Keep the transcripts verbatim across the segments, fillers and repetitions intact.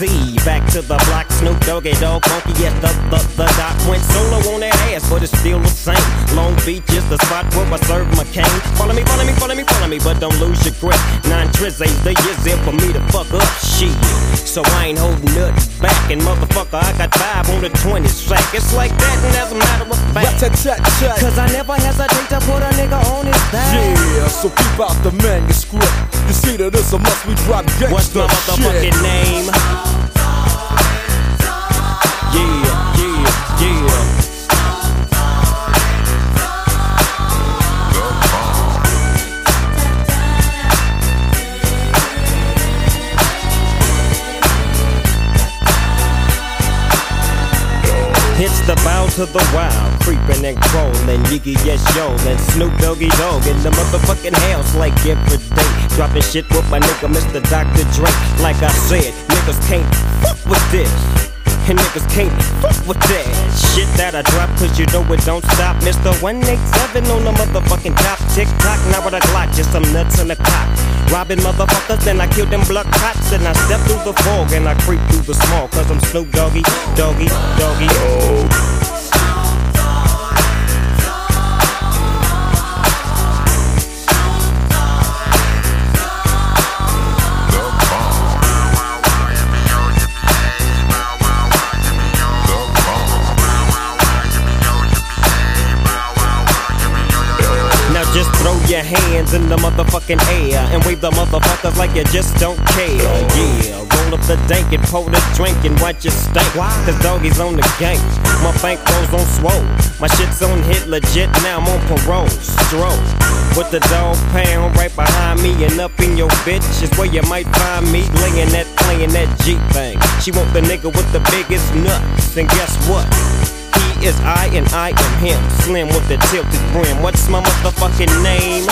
Z. Back to the block, Snoop Doggy Dogg, funky, yes, the, the, the doc went solo on that ass, but it's still the same. Long Beach is the spot where I serve my cane. Follow me, follow me, follow me, follow me, but don't lose your grip. Nine trizz ain't the years there for me to fuck up shit. So I ain't holding nothing back, and motherfucker, I got five on the twenty sack. It's like that, and as a matter of fact, cause I never hesitate to put a nigga on his back. Yeah, so keep out the manuscript. You see that this a must we drop gangsta. What's my motherfucking name? Yeah, yeah, yeah. It's the bow to the wild, creeping and crawling, Yiggy yes yo, and Snoop Doggy Dogg in the motherfucking house like every day. Dropping shit with my nigga Mister Doctor Dre. Like I said, niggas can't fuck with this, and niggas can't fuck with that shit that I drop, cause you know it don't stop. Mister one eighty-seven on the motherfucking top. Tick tock, now with a Glock, just some nuts in the cock. Robbing motherfuckers, then I kill them blood cops. And I step through the fog and I creep through the small, cause I'm Snoop Doggy, Doggy, Doggy. Oh. Just throw your hands in the motherfucking air and wave the motherfuckers like you just don't care. Yeah, roll up the dank and pour the drink and watch it stink. Cause doggies on the gang, my bankroll's on swole. My shit's on hit legit, now I'm on parole. Stroll with the dog pound right behind me, and up in your bitch is where you might find me. Laying that, playing that G thing. She want the nigga with the biggest nuts, and guess what? He is I and I am him. Slim with the tilted brim. What's my motherfucking name?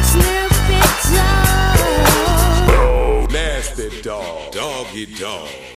Doggy dog.